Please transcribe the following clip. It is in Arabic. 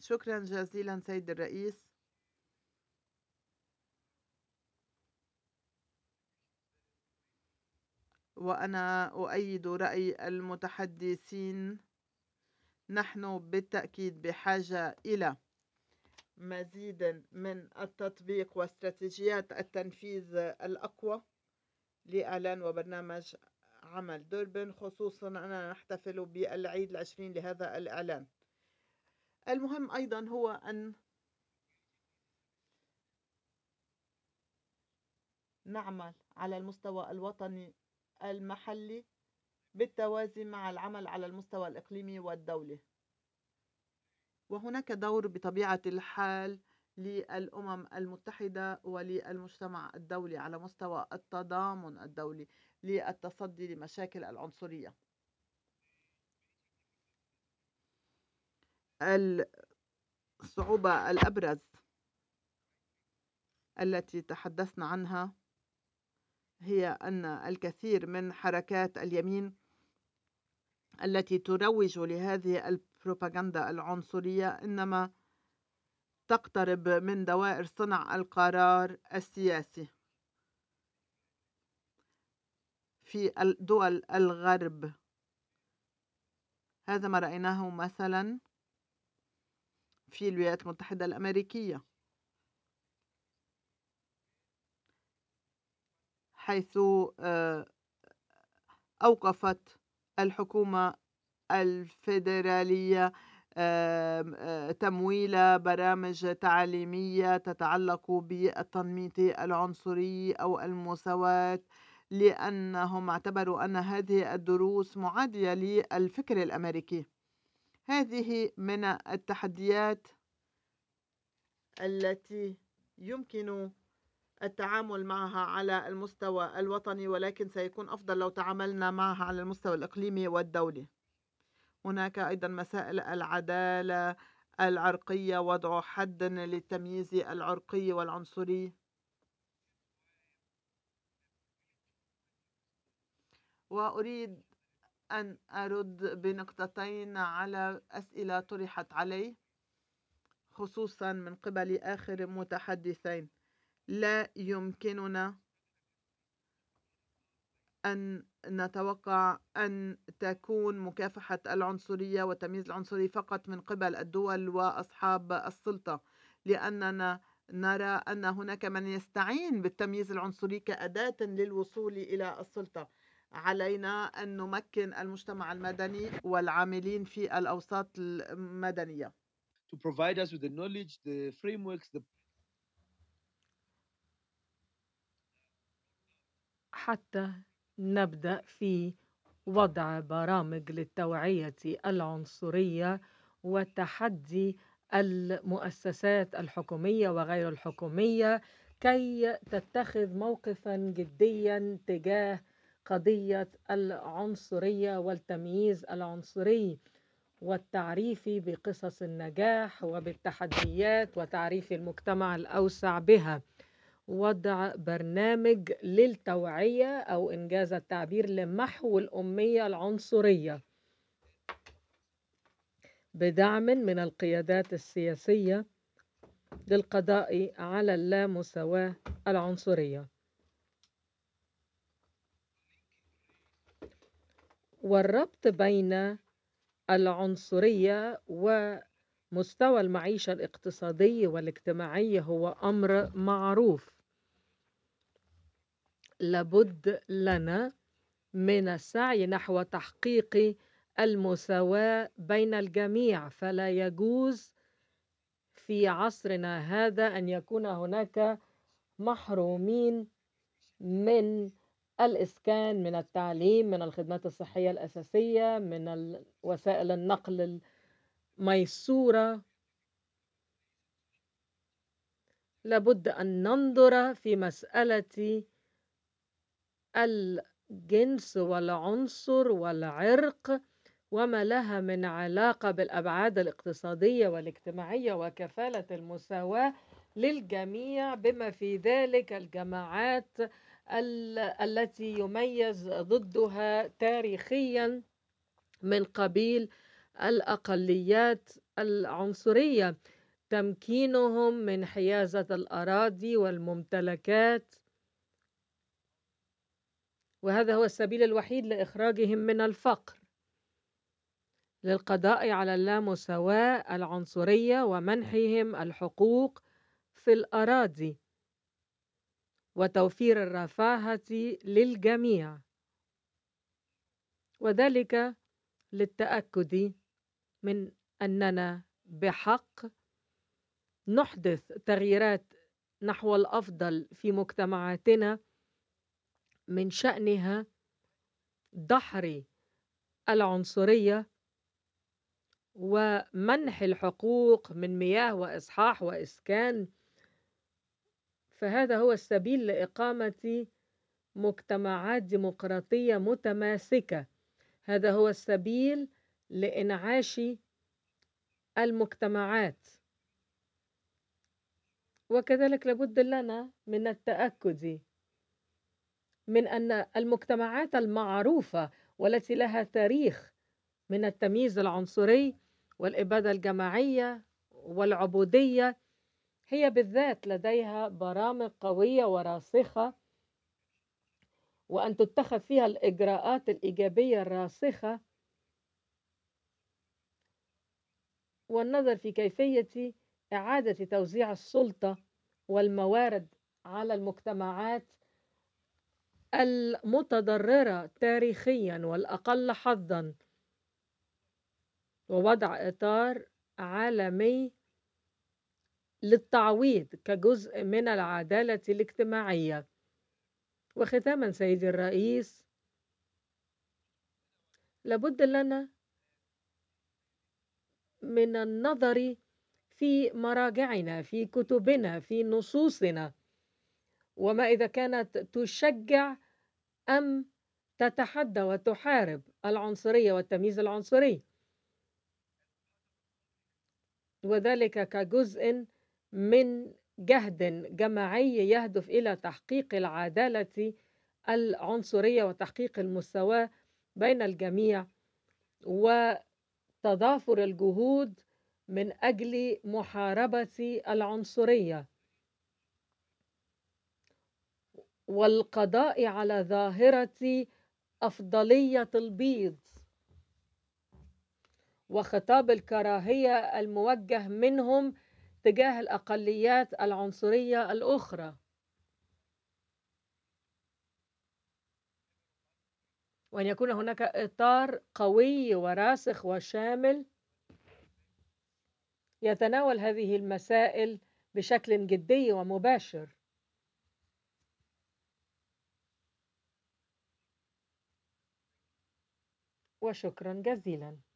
شكرا جزيلا سيد الرئيس. وأنا أؤيد رأي المتحدثين. نحن بالتأكيد بحاجة إلى مزيد من التطبيق واستراتيجيات التنفيذ الأقوى لإعلان وبرنامج عمل دوربن، خصوصا أننا نحتفل بالعيد العشرين لهذا الإعلان. المهم أيضا هو أن نعمل على المستوى الوطني المحلي بالتوازي مع العمل على المستوى الإقليمي والدولي. وهناك دور بطبيعة الحال للأمم المتحدة وللمجتمع الدولي على مستوى التضامن الدولي للتصدي لمشاكل العنصرية. الصعوبة الأبرز التي تحدثنا عنها هي أن الكثير من حركات اليمين التي تروج لهذه البروباغندا العنصرية إنما تقترب من دوائر صنع القرار السياسي في دول الغرب. هذا ما رأيناه مثلا في الولايات المتحدة الأمريكية، حيث أوقفت الحكومة الفيدرالية تمويل برامج تعليمية تتعلق بالتنميط العنصري أو المساواة، لأنهم اعتبروا أن هذه الدروس معادية للفكر الأمريكي. هذه من التحديات التي يمكن التعامل معها على المستوى الوطني، ولكن سيكون أفضل لو تعاملنا معها على المستوى الإقليمي والدولي. هناك أيضا مسائل العدالة العرقية، وضع حد للتمييز العرقي والعنصري. وأريد أن أرد بنقطتين على أسئلة طرحت علي خصوصا من قبل آخر متحدثين. لا يمكننا أن نتوقع أن تكون مكافحة العنصرية والتمييز العنصري فقط من قبل الدول وأصحاب السلطة، لأننا نرى أن هناك من يستعين بالتمييز العنصري كأداة للوصول إلى السلطة. علينا أن نمكن المجتمع المدني والعاملين في الأوساط المدنية to provide us with the knowledge, the frameworks, حتى نبدأ في وضع برامج للتوعية العنصرية وتحدي المؤسسات الحكومية وغير الحكومية كي تتخذ موقفا جديا تجاه قضية العنصرية والتمييز العنصري، والتعريف بقصص النجاح وبالتحديات وتعريف المجتمع الأوسع بها. وضع برنامج للتوعية أو إنجاز التعبير لمحو الأمية العنصرية بدعم من القيادات السياسية للقضاء على اللامساواة العنصرية. والربط بين العنصرية ومستوى المعيشة الاقتصادي والاجتماعي هو أمر معروف. لابد لنا من السعي نحو تحقيق المساواة بين الجميع، فلا يجوز في عصرنا هذا أن يكون هناك محرومين من الإسكان، من التعليم، من الخدمات الصحية الأساسية، من وسائل النقل الميسورة. لابد أن ننظر في مسألة الجنس والعنصر والعرق وما لها من علاقة بالأبعاد الاقتصادية والاجتماعية وكفالة المساواة للجميع، بما في ذلك الجماعات التي يميز ضدها تاريخيا من قبيل الأقليات العنصرية، تمكينهم من حيازة الأراضي والممتلكات، وهذا هو السبيل الوحيد لإخراجهم من الفقر، للقضاء على اللامساواة العنصرية ومنحهم الحقوق في الأراضي وتوفير الرفاهة للجميع، وذلك للتأكد من أننا بحق نحدث تغييرات نحو الأفضل في مجتمعاتنا، من شأنها دحر العنصرية ومنح الحقوق من مياه وإصحاح وإسكان. فهذا هو السبيل لإقامة مجتمعات ديمقراطية متماسكة، هذا هو السبيل لإنعاش المجتمعات. وكذلك لابد لنا من التأكد من أن المجتمعات المعروفة والتي لها تاريخ من التمييز العنصري والإبادة الجماعية والعبودية هي بالذات لديها برامج قوية وراسخة، وأن تتخذ فيها الإجراءات الإيجابية الراسخة، والنظر في كيفية إعادة توزيع السلطة والموارد على المجتمعات المتضررة تاريخيا والأقل حظا، ووضع إطار عالمي للتعويض كجزء من العدالة الاجتماعية. وختاما سيدي الرئيس، لابد لنا من النظر في مراجعنا، في كتبنا، في نصوصنا، وما إذا كانت تشجع أم تتحدى وتحارب العنصرية والتمييز العنصري، وذلك كجزء من جهد جماعي يهدف إلى تحقيق العدالة العنصرية وتحقيق المساواة بين الجميع، وتضافر الجهود من أجل محاربة العنصرية والقضاء على ظاهرة أفضلية البيض وخطاب الكراهية الموجه منهم تجاه الأقليات العنصرية الأخرى، وأن يكون هناك إطار قوي وراسخ وشامل يتناول هذه المسائل بشكل جدي ومباشر. وشكرا جزيلا.